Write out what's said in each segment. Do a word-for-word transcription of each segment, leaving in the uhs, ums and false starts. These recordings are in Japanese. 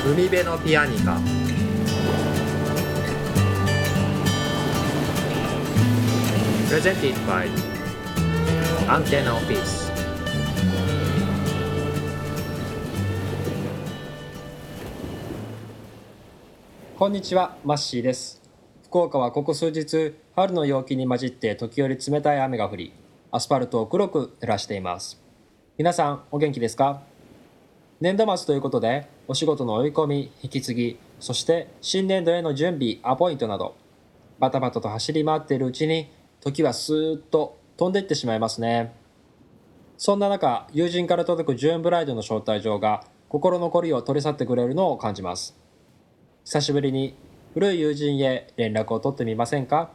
海辺のピアニカ。Presented by Antenna Office。 こんにちは、マッシーです。福岡はここ数日、春の陽気に混じって時折冷たい雨が降り、アスファルトを黒く照らしています。皆さん、お元気ですか？年度末ということで、お仕事の追い込み、引き継ぎ、そして新年度への準備、アポイントなど、バタバタと走り回っているうちに、時はスーッと飛んでいってしまいますね。そんな中、友人から届くジューンブライドの招待状が、心残りを取り去ってくれるのを感じます。久しぶりに古い友人へ連絡を取ってみませんか？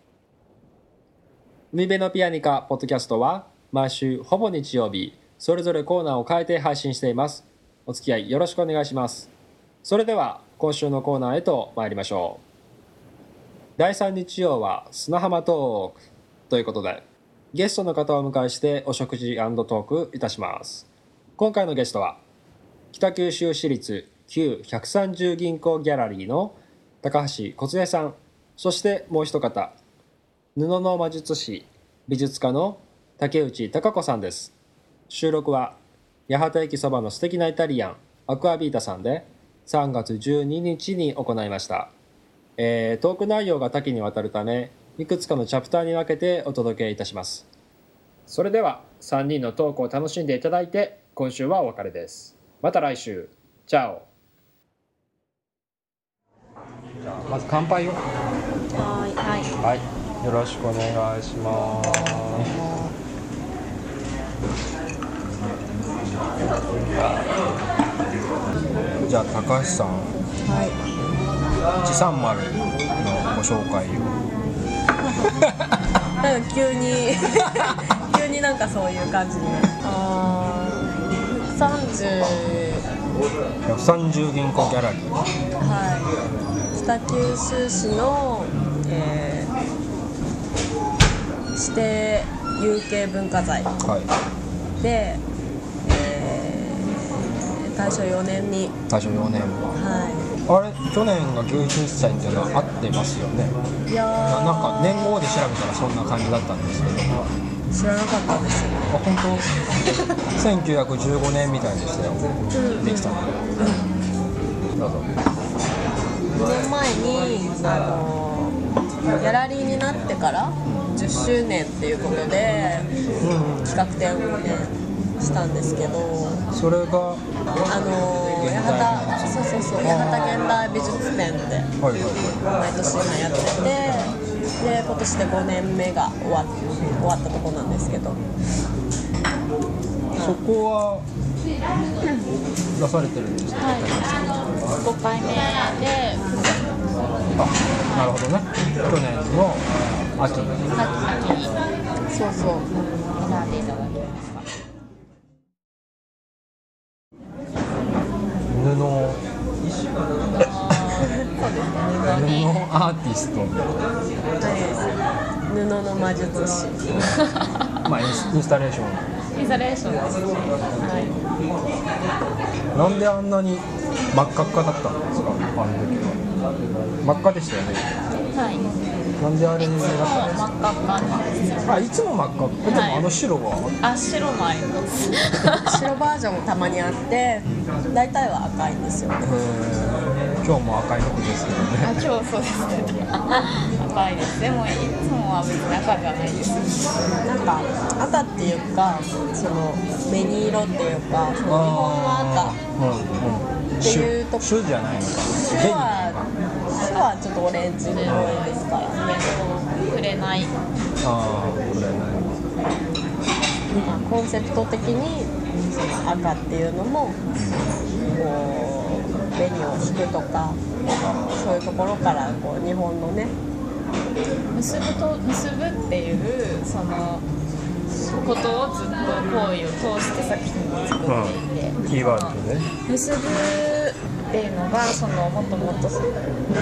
海辺のピアニカポッドキャストは毎週ほぼ日曜日それぞれコーナーを変えて配信しています。お付き合いよろしくお願いします。それでは今週のコーナーへと参りましょう。だいさん日曜は砂浜トークということで、ゲストの方をお迎えしてお食事&トークいたします。今回のゲストは北九州市立旧ひゃくさんじゅう銀行ギャラリーの高橋梢恵さん、そしてもう一方、布の魔術師美術家の竹内孝子さんです。収録は八幡駅そばの素敵なイタリアンアクアビータさんでさんがつじゅうににちに行いました。えー、トーク内容が多岐にわたるため、いくつかのチャプターに分けてお届けいたします。それではさんにんのトークを楽しんでいただいて、今週はお別れです。また来週。チャオ。じゃあまず乾杯を。 はい、はい、 はい、よろしくお願いします。じゃあ高橋さん、 はい、 いちさんまるのご紹介を。 なんか急に急になんかそういう感じになる。あー、さんじゅうひゃくさんじゅう銀行ギャラリー、 はい、北九州市の、えー、指定有形文化財はいで、えー、大正よねんに大正よねんはあれ去年がきゅうじゅっさいっていうのは合ってますよね。 い、いやななんか年号で調べたらそんな感じだったんですけど、 知らなかったですよ。 あ、本当せんきゅうひゃくじゅうごねんみたいでしたよ、うん、できたの、うん、どうぞ。 にねんまえにあのギャラリーになってからじゅっしゅうねんっていうことで、うん、企画展をねしたんですけど、 それがあの八幡そうそうそう八幡現代美術展って毎年今やってて、で今年でごねんめが終わ終わったところなんですけど、 そこは出されてるんですか？ はい、ごかいめで、 あ、なるほどね。去年の秋秋にそうそう選んでいただきました。 布布アーティスト、 はい、布の魔術師まあインス、インスタレーションインスタレーションですね。 はい、なんであんなに真っ赤っかだったんですか？あの時は真っ赤でしたよね。 はい。 なんであれになったんです真っ赤っかなんですか？あ、いつも真っ赤っか。でもあの白は、 あ、白もあります。 白バージョンもたまにあって、大体は赤いんですよね。 今日も赤い服ですけどね。 あ、今日そうですね。赤いです。でもいつもは別に赤じゃないです。 なんか赤っていうか、その紅色っていうか、その日本の赤っていうとこ。 朱じゃないのか。 朱は朱はちょっとオレンジっぽいですからね。 くれない。 ああ、くれない。 コンセプト的にその赤っていうのもこう紅を引くとか、そういうところからこう日本のね結ぶと結ぶっていうそのことをずっと行為を通して作品を作っていて、 うん、キーワードね。 結ぶっていうのがそのもっともっと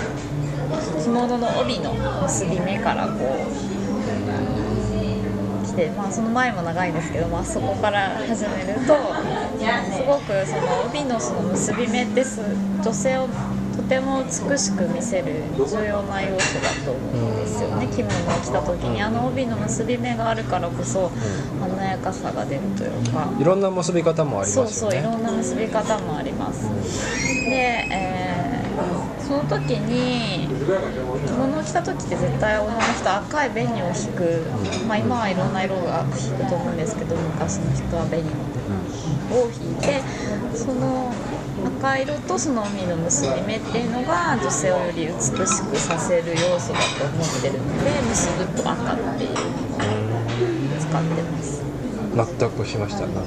着物の帯の結び目からこうきて、まあ、その前も長いんですけど、まあ、そこから始めるとすごくその帯のその結び目ってす女性をとても美しく見せる重要な要素だと思うんですよね。着物を着た時にあの帯の結び目があるからこそ華やかさが出るというか、 いろんな結び方もありますよね。 そうそう、いろんな結び方もあります。で、えー、その時に着物を着た時って絶対女の人赤い紅を引く、まあ、今はいろんな色が引くと思うんですけど、昔の人は紅を引いて、その赤色とその帯の結び目っていうのが女性をより美しくさせる要素だと思ってるので、結ぶと赤っていうのを使ってます。 納得しました。なんと、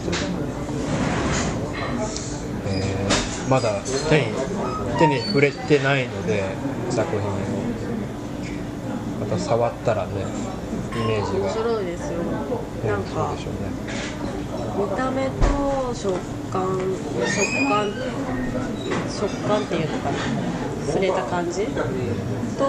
えー、まだ手に手に触れてないので作品をまた触ったらね、イメージが面白いですよ。なんかそうでしょうね。 見た目と食感食感食感っていうのかな、触れた感じと、あと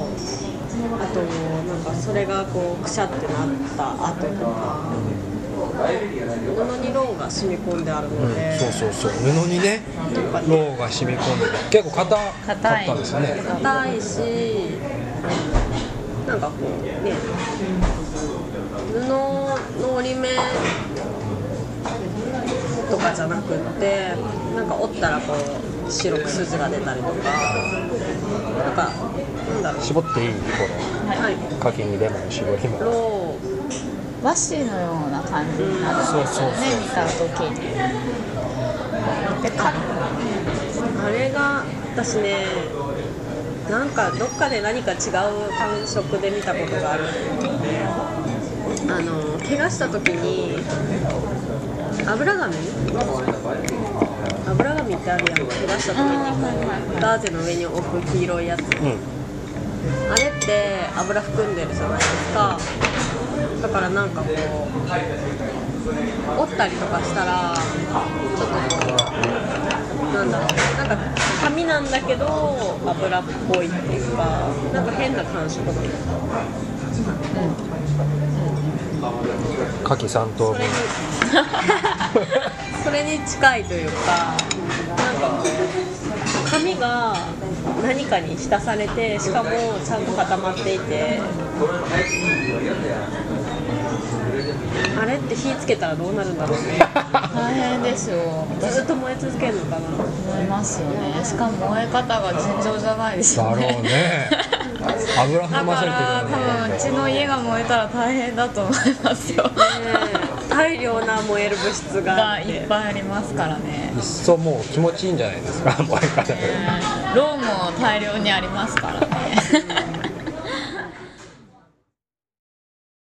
なんかそれがこうくしゃってなった後とか、布にろうが染み込んであるので、 うん、そうそうそう、布にねろうが染み込んでて結構硬かったですね。 硬いし、なんかこうね、布の折り目とかじゃなくって、なんか折ったらこう白く筋が出たりとか、なんかなんだろう、 絞っていいこの、 はい、 柿にレモン絞りもろ和紙のような感じになるんですよね、見た時に。でかあれが私ね、なんかどっかで何か違う感触で見たことがある。あの怪我した時に油紙油紙ってあるやん、怪我した時にこうガーゼの上に置く黄色いやつ、うん、あれって油含んでるじゃないですか。だからなんかこう折ったりとかしたらちょっとこうなんだろう、なんか紙なんだけど油っぽいっていうか、なんか変な感触が、うん柿さん等分それに近いというか、なんか紙が何かに浸されて、しかもちゃんと固まっていて、あれって火つけたらどうなるんだろうね。 大変ですよ。 ずっと燃え続けるのかな。 思いますよね。しかも燃え方が尋常じゃないですよね。 だろうね。油含まされてるよね。 だから多分うちの家が燃えたら大変だと思いますよ。ね、 大量な燃える物質がいっぱいありますからね。 いっそもう気持ちいいんじゃないですか、燃え方が。 ろうも大量にありますからね。